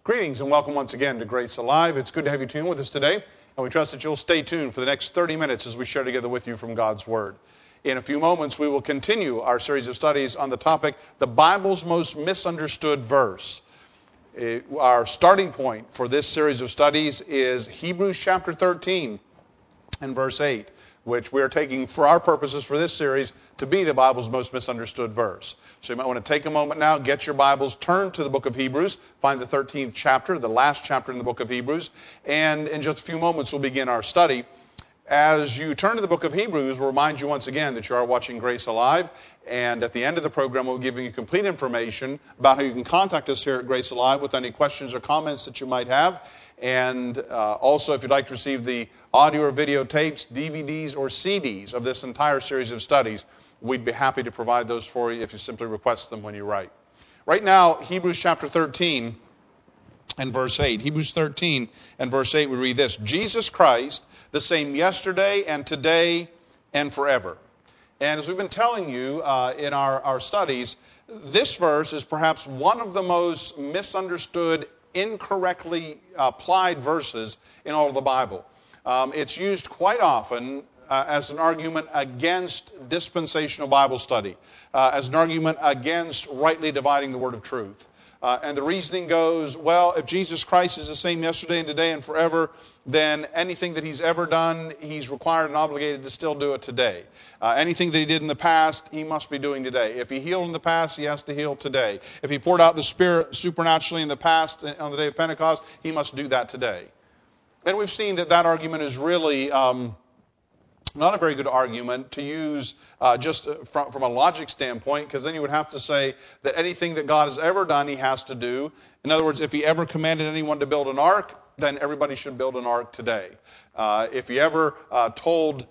Greetings and welcome once again to Grace Alive. It's good to have you tuned with us today, and we trust that you'll stay tuned for the next 30 minutes as we share together with you from God's Word. In a few moments, we will continue our series of studies on the topic, the Bible's most misunderstood verse. Our starting point for this series of studies is Hebrews chapter 13 and verse 8, which we are taking for our purposes for this series to be the Bible's most misunderstood verse. So you might want to take a moment now, get your Bibles, turn to the book of Hebrews, find the 13th chapter, the last chapter in the book of Hebrews, and in just a few moments we'll begin our study. As you turn to the book of Hebrews, we'll remind you once again that you are watching Grace Alive, and at the end of the program we'll give you complete information about how you can contact us here at Grace Alive with any questions or comments that you might have. And also, if you'd like to receive the audio or video tapes, DVDs, or CDs of this entire series of studies, we'd be happy to provide those for you if you simply request them when you write. Right now, Hebrews chapter 13 and verse 8. Hebrews 13 and verse 8, we read this: Jesus Christ, the same yesterday and today and forever. And as we've been telling you in our studies, this verse is perhaps one of the most misunderstood, incorrectly applied verses in all of the Bible. It's used quite often as an argument against dispensational Bible study, as an argument against rightly dividing the word of truth. And the reasoning goes, well, if Jesus Christ is the same yesterday and today and forever, then anything that he's ever done, he's required and obligated to still do it today. Anything that he did in the past, he must be doing today. If he healed in the past, he has to heal today. If he poured out the Spirit supernaturally in the past on the day of Pentecost, he must do that today. And we've seen that argument is really not a very good argument to use just from a logic standpoint, because then you would have to say that anything that God has ever done, he has to do. In other words, if he ever commanded anyone to build an ark, then everybody should build an ark today. If he ever told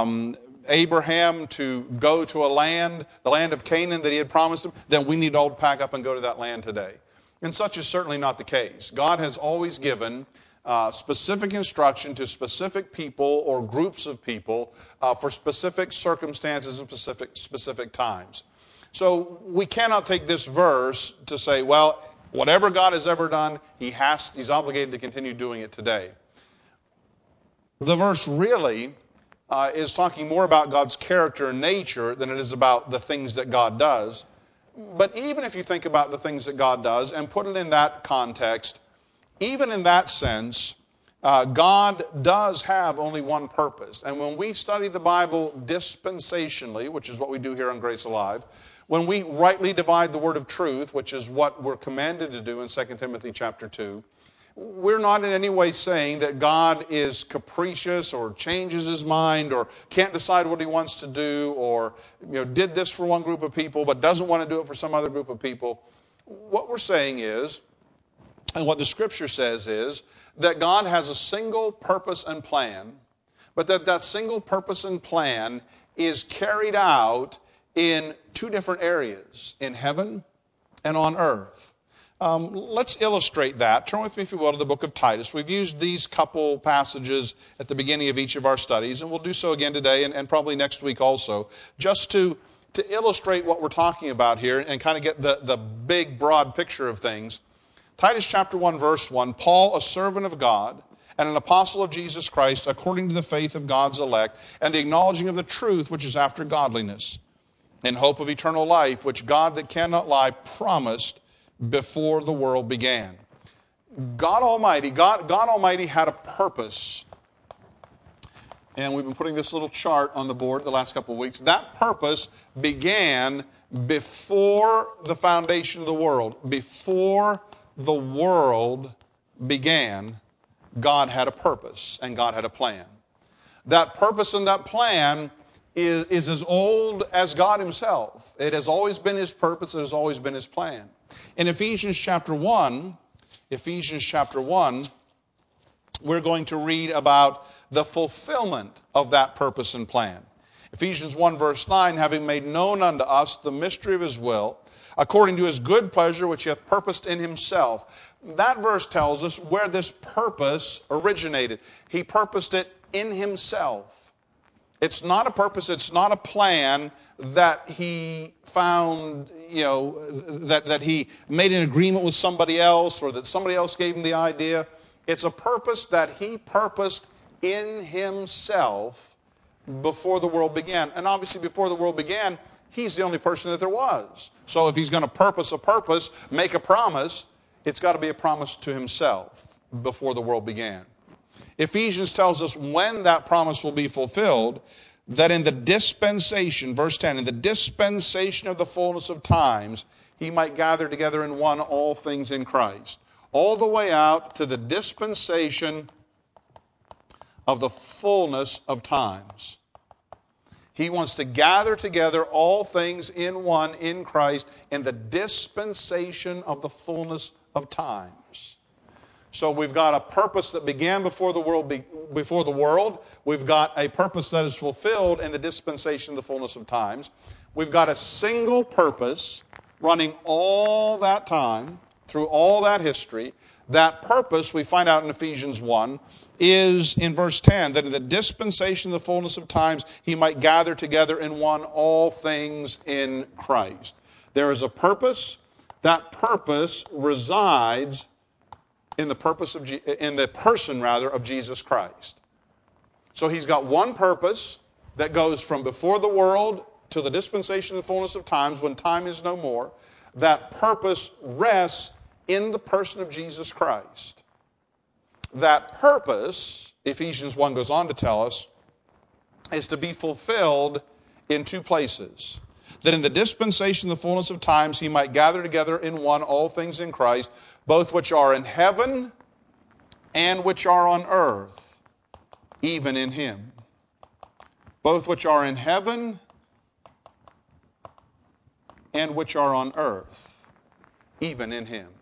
Abraham to go to a land, the land of Canaan that he had promised him, then we need to all pack up and go to that land today. And such is certainly not the case. God has always given specific instruction to specific people or groups of people for specific circumstances and specific times. So we cannot take this verse to say, well, whatever God has ever done, he's obligated to continue doing it today. The verse really is talking more about God's character and nature than it is about the things that God does. But even if you think about the things that God does and put it in that context, even in that sense, God does have only one purpose. And when we study the Bible dispensationally, which is what we do here on Grace Alive, when we rightly divide the word of truth, which is what we're commanded to do in 2 Timothy chapter 2, we're not in any way saying that God is capricious or changes his mind or can't decide what he wants to do or did this for one group of people but doesn't want to do it for some other group of people. What we're saying is, and what the Scripture says is, that God has a single purpose and plan, but that single purpose and plan is carried out in two different areas, in heaven and on earth. Let's illustrate that. Turn with me, if you will, to the book of Titus. We've used these couple passages at the beginning of each of our studies, and we'll do so again today and probably next week also, just to illustrate what we're talking about here and kind of get the big, broad picture of things. Titus chapter 1, verse 1, Paul, a servant of God and an apostle of Jesus Christ, according to the faith of God's elect, and the acknowledging of the truth which is after godliness, in hope of eternal life, which God that cannot lie promised before the world began. God Almighty had a purpose. And we've been putting this little chart on the board the last couple of weeks. That purpose began before the foundation of the world. Before the world began, God had a purpose and God had a plan. That purpose and that plan is as old as God himself. It has always been his purpose. It has always been his plan. In Ephesians chapter 1, we're going to read about the fulfillment of that purpose and plan. Ephesians 1 verse 9, having made known unto us the mystery of his will, according to his good pleasure which he hath purposed in himself. That verse tells us where this purpose originated. He purposed it in himself. It's not a purpose, it's not a plan that he found, that he made an agreement with somebody else or that somebody else gave him the idea. It's a purpose that he purposed in himself before the world began. And obviously before the world began, he's the only person that there was. So if he's going to purpose a purpose, make a promise, it's got to be a promise to himself before the world began. Ephesians tells us when that promise will be fulfilled, that in the dispensation, verse 10, in the dispensation of the fullness of times, he might gather together in one all things in Christ. All the way out to the dispensation of the fullness of times. He wants to gather together all things in one in Christ in the dispensation of the fullness of times. So we've got a purpose that began before the world. We've got a purpose that is fulfilled in the dispensation of the fullness of times. We've got a single purpose running all that time, through all that history. That purpose, we find out in Ephesians 1, is in verse 10, that in the dispensation of the fullness of times, he might gather together in one all things in Christ. There is a purpose. That purpose resides in the person of Jesus Christ. So he's got one purpose that goes from before the world to the dispensation of the fullness of times, when time is no more. That purpose rests in the person of Jesus Christ. That purpose, Ephesians 1 goes on to tell us, is to be fulfilled in two places. That in the dispensation of the fullness of times he might gather together in one all things in Christ, both which are in heaven and which are on earth, even in him. Both which are in heaven and which are on earth, even in him.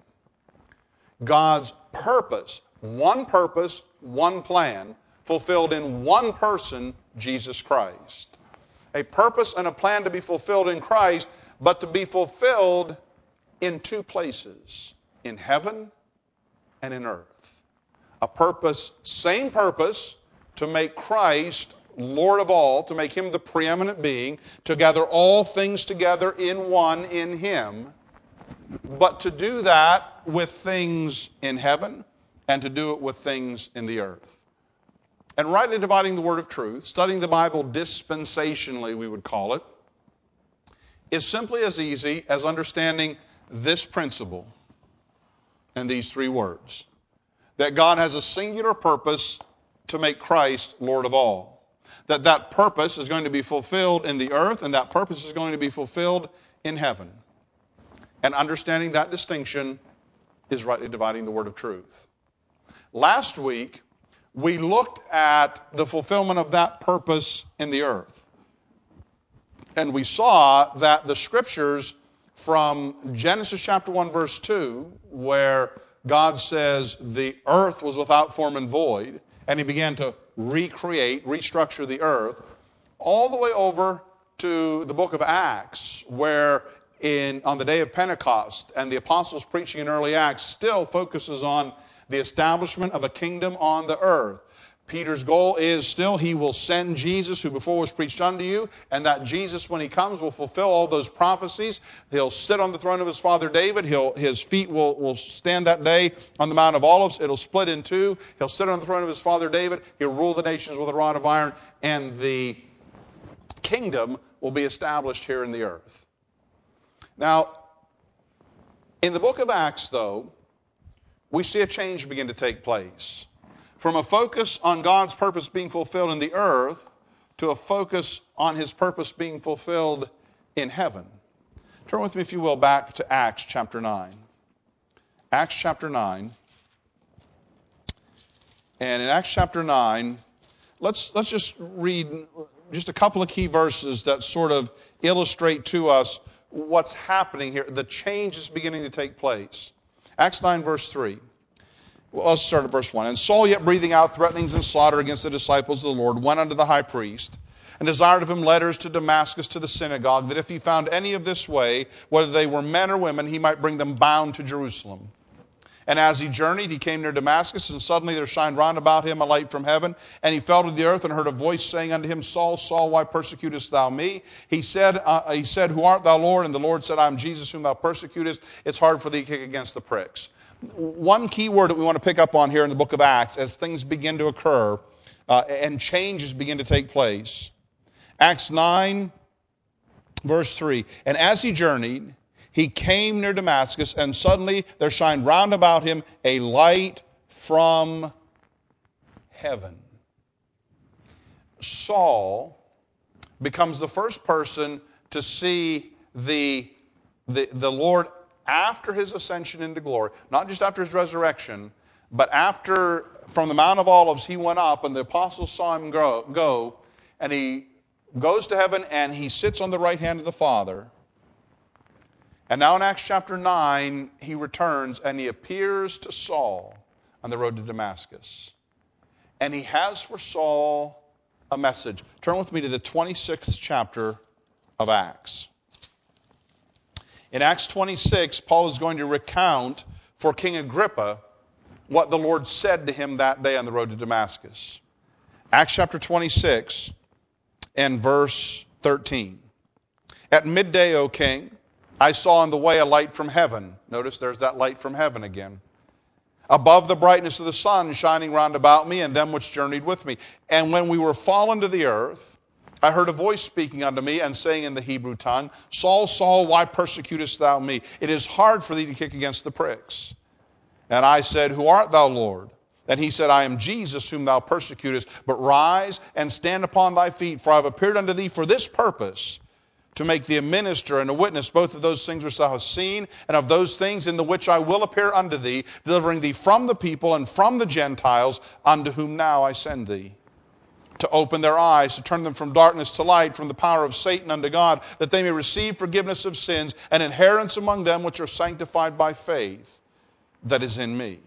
God's purpose, one plan, fulfilled in one person, Jesus Christ. A purpose and a plan to be fulfilled in Christ, but to be fulfilled in two places, in heaven and in earth. A purpose, same purpose, to make Christ Lord of all, to make him the preeminent being, to gather all things together in one in him, but to do that with things in heaven and to do it with things in the earth. And rightly dividing the word of truth, studying the Bible dispensationally, we would call it, is simply as easy as understanding this principle and these three words. That God has a singular purpose to make Christ Lord of all. That purpose is going to be fulfilled in the earth, and that purpose is going to be fulfilled in heaven. And understanding that distinction is rightly dividing the word of truth. Last week, we looked at the fulfillment of that purpose in the earth. And we saw that the scriptures from Genesis chapter 1, verse 2, where God says the earth was without form and void, and he began to recreate, restructure the earth, all the way over to the book of Acts, where on the day of Pentecost and the apostles preaching in early Acts still focuses on the establishment of a kingdom on the earth. Peter's goal is still he will send Jesus, who before was preached unto you, and that Jesus, when he comes, will fulfill all those prophecies. He'll sit on the throne of his father David. His feet will stand that day on the Mount of Olives. It'll split in two. He'll sit on the throne of his father David. He'll rule the nations with a rod of iron, and the kingdom will be established here in the earth. Now, in the book of Acts, though, we see a change begin to take place. From a focus on God's purpose being fulfilled in the earth to a focus on his purpose being fulfilled in heaven. Turn with me, if you will, back to Acts chapter 9. Acts chapter 9. And in Acts chapter 9, let's just read just a couple of key verses that sort of illustrate to us what's happening here, the change is beginning to take place. Acts 9, verse 3. Well, let's start at verse 1. And Saul, yet breathing out threatenings and slaughter against the disciples of the Lord, went unto the high priest, and desired of him letters to Damascus to the synagogue, that if he found any of this way, whether they were men or women, he might bring them bound to Jerusalem. And as he journeyed, he came near Damascus, and suddenly there shined round about him a light from heaven. And he fell to the earth and heard a voice saying unto him, Saul, Saul, why persecutest thou me? He said, Who art thou, Lord? And the Lord said, I am Jesus whom thou persecutest. It's hard for thee to kick against the pricks. One key word that we want to pick up on here in the book of Acts as things begin to occur and changes begin to take place. Acts 9, verse 3. And as he journeyed, he came near Damascus, and suddenly there shined round about him a light from heaven. Saul becomes the first person to see the Lord after his ascension into glory, not just after his resurrection, but after, from the Mount of Olives, he went up, and the apostles saw him go, and he goes to heaven, and he sits on the right hand of the Father. And now in Acts chapter 9, he returns and he appears to Saul on the road to Damascus. And he has for Saul a message. Turn with me to the 26th chapter of Acts. In Acts 26, Paul is going to recount for King Agrippa what the Lord said to him that day on the road to Damascus. Acts chapter 26 and verse 13. At midday, O king, I saw on the way a light from heaven. Notice there's that light from heaven again. Above the brightness of the sun shining round about me and them which journeyed with me. And when we were fallen to the earth, I heard a voice speaking unto me and saying in the Hebrew tongue, Saul, Saul, why persecutest thou me? It is hard for thee to kick against the pricks. And I said, Who art thou, Lord? And he said, I am Jesus whom thou persecutest. But rise and stand upon thy feet, for I have appeared unto thee for this purpose, to make thee a minister and a witness both of those things which thou hast seen, and of those things in the which I will appear unto thee, delivering thee from the people and from the Gentiles, unto whom now I send thee. To open their eyes, to turn them from darkness to light, from the power of Satan unto God, that they may receive forgiveness of sins, and inheritance among them which are sanctified by faith that is in me.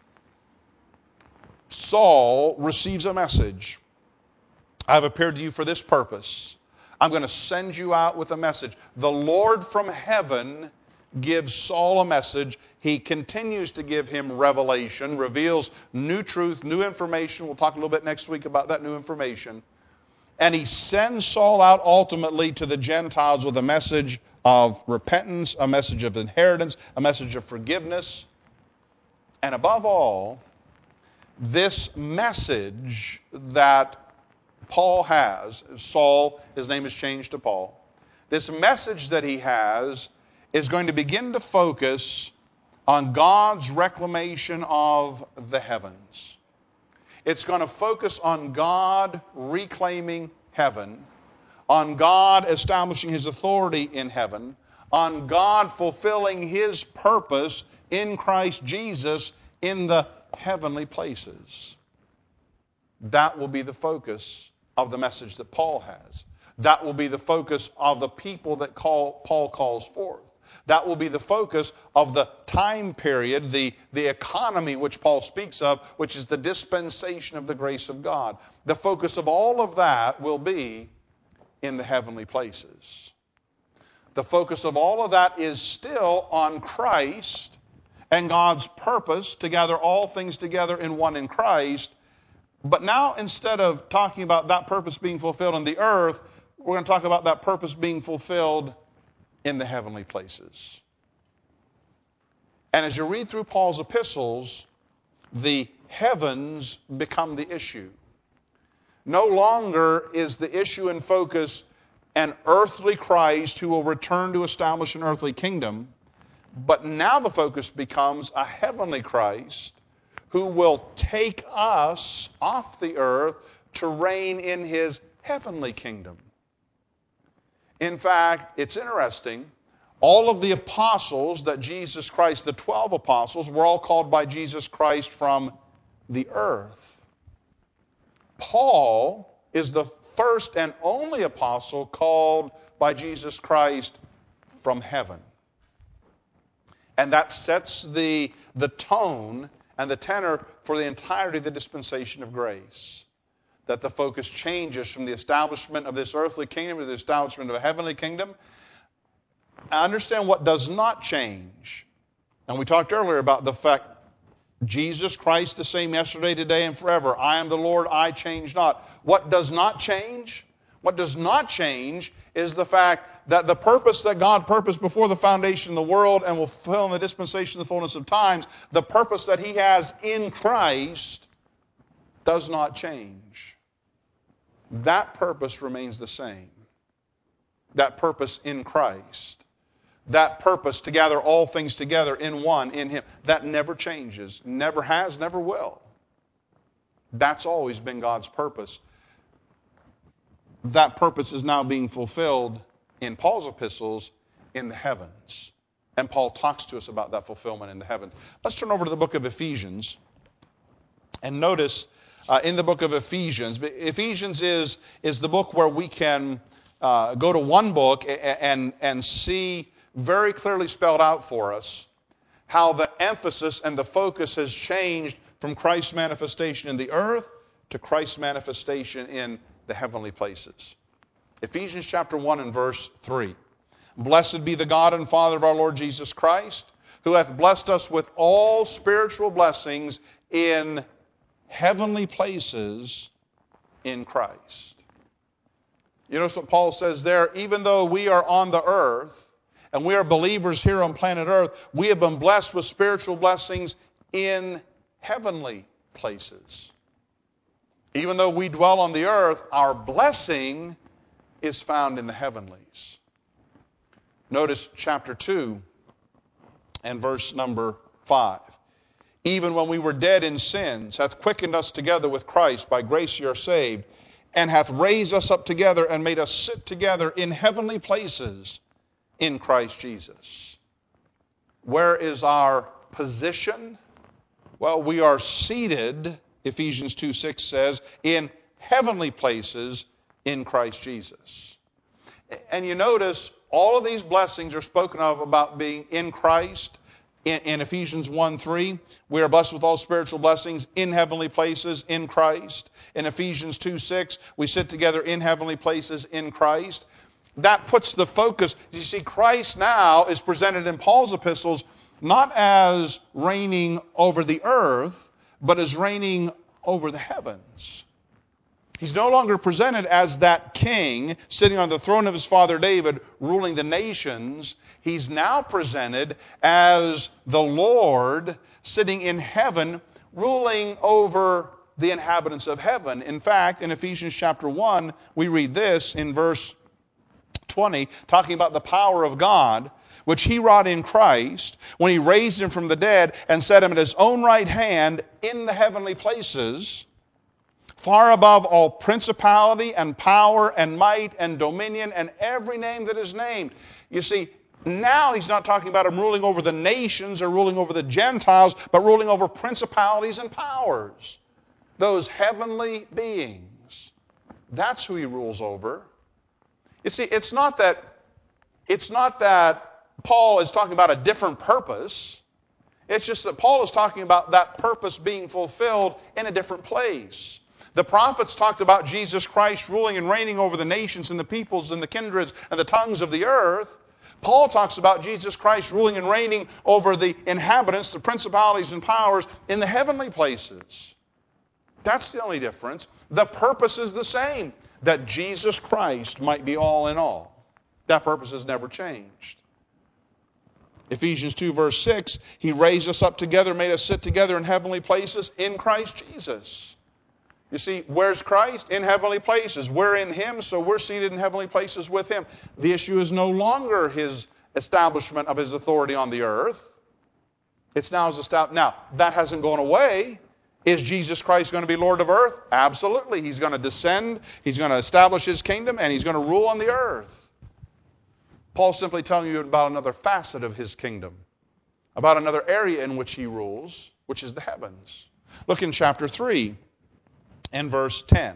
Saul receives a message. I have appeared to you for this purpose. I'm going to send you out with a message. The Lord from heaven gives Saul a message. He continues to give him revelation, reveals new truth, new information. We'll talk a little bit next week about that new information. And he sends Saul out ultimately to the Gentiles with a message of repentance, a message of inheritance, a message of forgiveness. And above all, this message that Paul has, Saul, his name is changed to Paul. This message that he has is going to begin to focus on God's reclamation of the heavens. It's going to focus on God reclaiming heaven, on God establishing his authority in heaven, on God fulfilling his purpose in Christ Jesus in the heavenly places. That will be the focus of the message that Paul has. That will be the focus of the people that Paul calls forth. That will be the focus of the time period, the economy which Paul speaks of, which is the dispensation of the grace of God. The focus of all of that will be in the heavenly places. The focus of all of that is still on Christ and God's purpose to gather all things together in one in Christ. But now, instead of talking about that purpose being fulfilled on the earth, we're going to talk about that purpose being fulfilled in the heavenly places. And as you read through Paul's epistles, the heavens become the issue. No longer is the issue in focus an earthly Christ who will return to establish an earthly kingdom, but now the focus becomes a heavenly Christ who will take us off the earth to reign in his heavenly kingdom. In fact, it's interesting, all of the apostles that Jesus Christ, the 12 apostles, were all called by Jesus Christ from the earth. Paul is the first and only apostle called by Jesus Christ from heaven. And that sets the tone and the tenor for the entirety of the dispensation of grace. That the focus changes from the establishment of this earthly kingdom to the establishment of a heavenly kingdom. I understand what does not change. And we talked earlier about the fact Jesus Christ the same yesterday, today, and forever. I am the Lord, I change not. What does not change? What does not change is the fact that the purpose that God purposed before the foundation of the world and will fulfill in the dispensation of the fullness of times, the purpose that He has in Christ does not change. That purpose remains the same. That purpose in Christ. That purpose to gather all things together in one, in Him. That never changes. Never has, never will. That's always been God's purpose. That purpose is now being fulfilled in Paul's epistles in the heavens. And Paul talks to us about that fulfillment in the heavens. Let's turn over to the book of Ephesians. And notice in the book of Ephesians, Ephesians is the book where we can go to one book and see very clearly spelled out for us how the emphasis and the focus has changed from Christ's manifestation in the earth to Christ's manifestation in the heavenly places. Ephesians chapter 1 and verse 3. Blessed be the God and Father of our Lord Jesus Christ, who hath blessed us with all spiritual blessings in heavenly places in Christ. You notice what Paul says there? Even though we are on the earth, and we are believers here on planet Earth, we have been blessed with spiritual blessings in heavenly places. Even though we dwell on the earth, our blessing is found in the heavenlies. Notice chapter 2 and verse number 5. Even when we were dead in sins, hath quickened us together with Christ. By grace ye are saved, and hath raised us up together and made us sit together in heavenly places in Christ Jesus. Where is our position? Well, we are seated, Ephesians 2:6 says, in heavenly places in Christ Jesus. And you notice all of these blessings are spoken of about being in Christ. In Ephesians 1:3, we are blessed with all spiritual blessings in heavenly places in Christ. In Ephesians 2:6, we sit together in heavenly places in Christ. That puts the focus. You see, Christ now is presented in Paul's epistles not as reigning over the earth, but as reigning over the heavens. He's no longer presented as that king sitting on the throne of his father David, ruling the nations. He's now presented as the Lord sitting in heaven, ruling over the inhabitants of heaven. In fact, in Ephesians chapter 1, we read this in verse 20, talking about the power of God, which He wrought in Christ when He raised Him from the dead and set Him at His own right hand in the heavenly places, far above all principality and power and might and dominion and every name that is named. You see, now He's not talking about Him ruling over the nations or ruling over the Gentiles, but ruling over principalities and powers. Those heavenly beings. That's who He rules over. You see, it's not that Paul is talking about a different purpose. It's just that Paul is talking about that purpose being fulfilled in a different place. The prophets talked about Jesus Christ ruling and reigning over the nations and the peoples and the kindreds and the tongues of the earth. Paul talks about Jesus Christ ruling and reigning over the inhabitants, the principalities and powers in the heavenly places. That's the only difference. The purpose is the same, that Jesus Christ might be all in all. That purpose has never changed. Ephesians 2 verse 6, He raised us up together, made us sit together in heavenly places in Christ Jesus. You see, where's Christ? In heavenly places. We're in Him, so we're seated in heavenly places with Him. The issue is no longer His establishment of His authority on the earth. It's now His establishment. Now, that hasn't gone away. Is Jesus Christ going to be Lord of earth? Absolutely. He's going to descend, He's going to establish His kingdom, and He's going to rule on the earth. Paul's simply telling you about another facet of His kingdom, about another area in which He rules, which is the heavens. Look in chapter 3 and verse 10.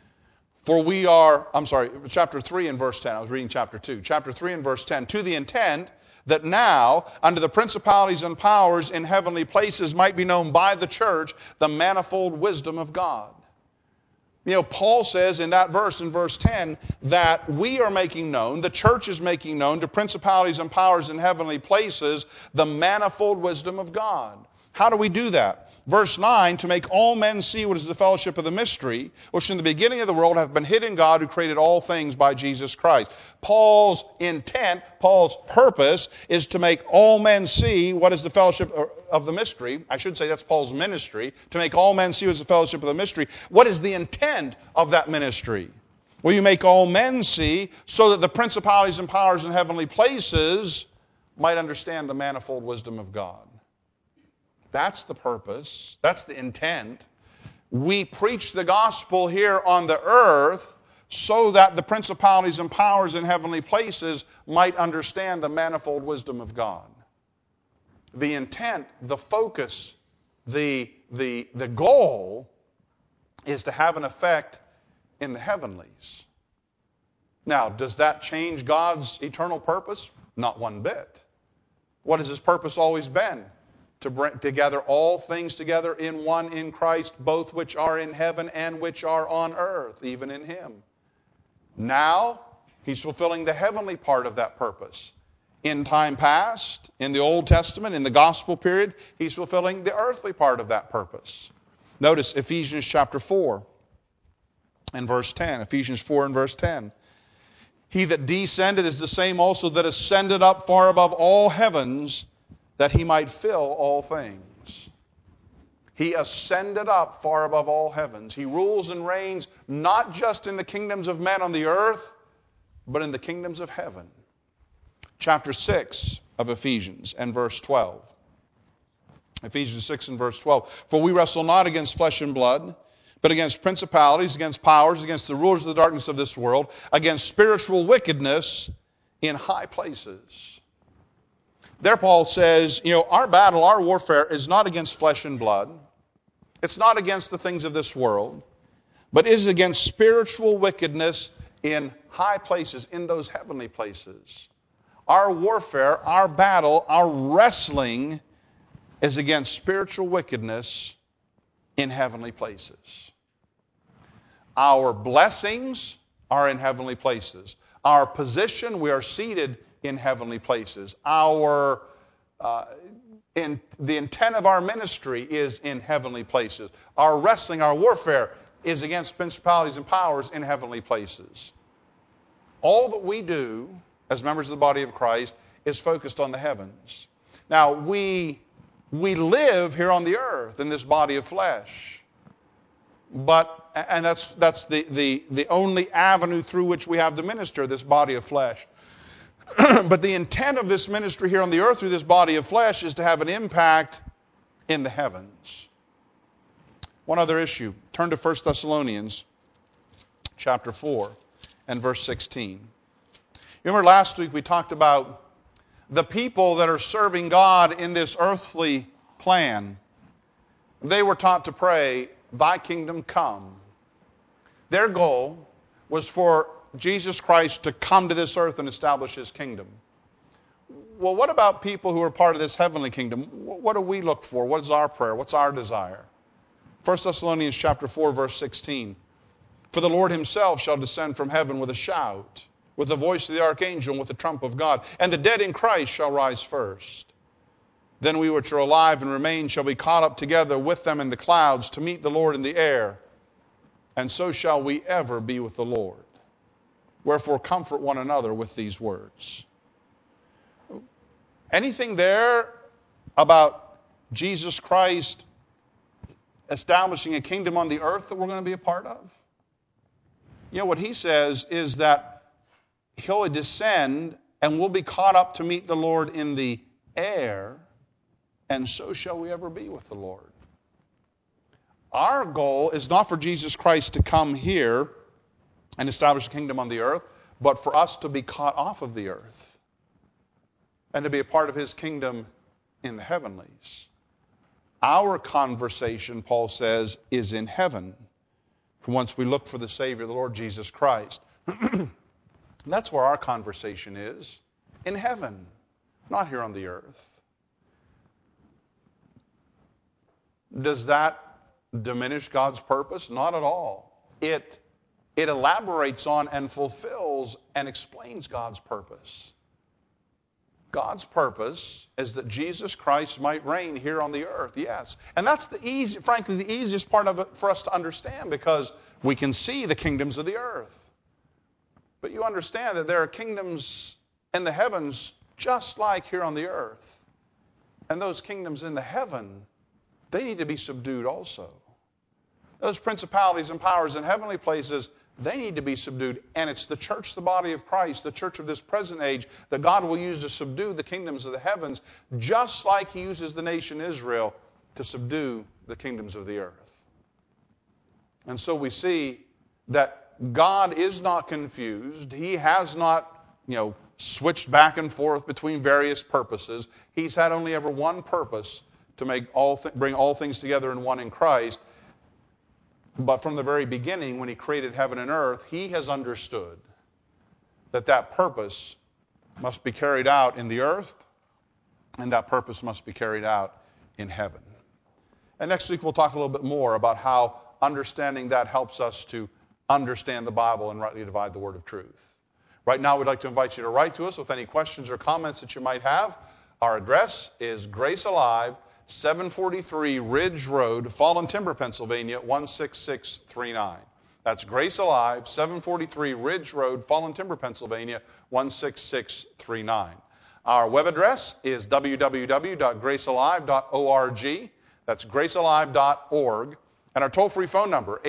Chapter 3 and verse 10. I was reading chapter 2. Chapter 3 and verse 10. To the intent that now, under the principalities and powers in heavenly places, might be known by the church the manifold wisdom of God. You know, Paul says in that verse, in verse 10, that we are making known, the church is making known to principalities and powers in heavenly places, the manifold wisdom of God. How do we do that? Verse 9, to make all men see what is the fellowship of the mystery, which in the beginning of the world hath been hid in God who created all things by Jesus Christ. Paul's intent, Paul's purpose is to make all men see what is the fellowship of the mystery. I should say that's Paul's ministry. To make all men see what is the fellowship of the mystery. What is the intent of that ministry? Well, you make all men see so that the principalities and powers in heavenly places might understand the manifold wisdom of God. That's the purpose. That's the intent. We preach the gospel here on the earth so that the principalities and powers in heavenly places might understand the manifold wisdom of God. The intent, the focus, the goal is to have an effect in the heavenlies. Now, does that change God's eternal purpose? Not one bit. What has His purpose always been? To bring together all things together in one in Christ, both which are in heaven and which are on earth, even in Him. Now, He's fulfilling the heavenly part of that purpose. In time past, in the Old Testament, in the gospel period, He's fulfilling the earthly part of that purpose. Notice Ephesians chapter 4 and verse 10. Ephesians 4 and verse 10. He that descended is the same also that ascended up far above all heavens, that He might fill all things. He ascended up far above all heavens. He rules and reigns not just in the kingdoms of men on the earth, but in the kingdoms of heaven. Chapter 6 of Ephesians and verse 12. Ephesians 6 and verse 12. For we wrestle not against flesh and blood, but against principalities, against powers, against the rulers of the darkness of this world, against spiritual wickedness in high places. There Paul says, our battle, our warfare is not against flesh and blood. It's not against the things of this world, but is against spiritual wickedness in high places, in those heavenly places. Our warfare, our battle, our wrestling is against spiritual wickedness in heavenly places. Our blessings are in heavenly places. Our position, we are seated in heavenly places. The intent of our ministry is in heavenly places. Our wrestling, our warfare is against principalities and powers in heavenly places. All that we do as members of the body of Christ is focused on the heavens. Now, we live here on the earth in this body of flesh. And that's the only avenue through which we have to minister, this body of flesh. But the intent of this ministry here on the earth through this body of flesh is to have an impact in the heavens. One other issue. Turn to 1 Thessalonians chapter 4 and verse 16. You remember last week we talked about the people that are serving God in this earthly plan. They were taught to pray, Thy kingdom come. Their goal was for Jesus Christ to come to this earth and establish His kingdom. Well, what about people who are part of this heavenly kingdom? What do we look for? What is our prayer? What's our desire? 1 Thessalonians chapter 4, verse 16. For the Lord Himself shall descend from heaven with a shout, with the voice of the archangel, and with the trump of God. And the dead in Christ shall rise first. Then we which are alive and remain shall be caught up together with them in the clouds to meet the Lord in the air. And so shall we ever be with the Lord. Wherefore comfort one another with these words. Anything there about Jesus Christ establishing a kingdom on the earth that we're going to be a part of? What He says is that He'll descend and we'll be caught up to meet the Lord in the air, and so shall we ever be with the Lord. Our goal is not for Jesus Christ to come here and establish a kingdom on the earth, but for us to be caught off of the earth and to be a part of His kingdom in the heavenlies. Our conversation, Paul says, is in heaven, from whence we look for the Savior, the Lord Jesus Christ. That's where our conversation is, in heaven, not here on the earth. Does that diminish God's purpose? Not at all. It elaborates on and fulfills and explains God's purpose. God's purpose is that Jesus Christ might reign here on the earth, yes. And that's frankly, the easiest part of it for us to understand, because we can see the kingdoms of the earth. But you understand that there are kingdoms in the heavens just like here on the earth. And those kingdoms in the heaven, they need to be subdued also. Those principalities and powers in heavenly places, they need to be subdued. And it's the church, the body of Christ, the church of this present age, that God will use to subdue the kingdoms of the heavens, just like He uses the nation Israel to subdue the kingdoms of the earth. And so we see that God is not confused. He has not, switched back and forth between various purposes. He's had only ever one purpose, to bring all things together in one in Christ. But from the very beginning, when He created heaven and earth, He has understood that that purpose must be carried out in the earth, and that purpose must be carried out in heaven. And next week we'll talk a little bit more about how understanding that helps us to understand the Bible and rightly divide the word of truth. Right now we'd like to invite you to write to us with any questions or comments that you might have. Our address is Grace Alive, 743 Ridge Road, Fallen Timber, Pennsylvania, 16639. That's Grace Alive, 743 Ridge Road, Fallen Timber, Pennsylvania, 16639. Our web address is www.gracealive.org. That's gracealive.org. And our toll-free phone number,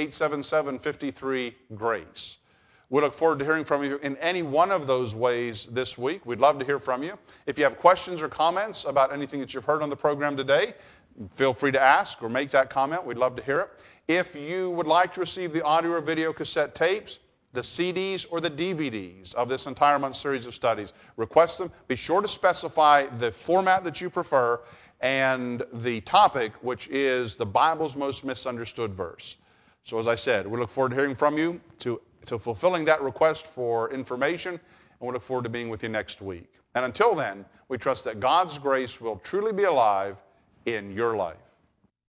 877-53-GRACE. We look forward to hearing from you in any one of those ways this week. We'd love to hear from you. If you have questions or comments about anything that you've heard on the program today, feel free to ask or make that comment. We'd love to hear it. If you would like to receive the audio or video cassette tapes, the CDs or the DVDs of this entire month series of studies, request them. Be sure to specify the format that you prefer and the topic, which is the Bible's most misunderstood verse. So as I said, we look forward to hearing from you, to fulfilling that request for information, and we look forward to being with you next week. And until then, we trust that God's grace will truly be alive in your life.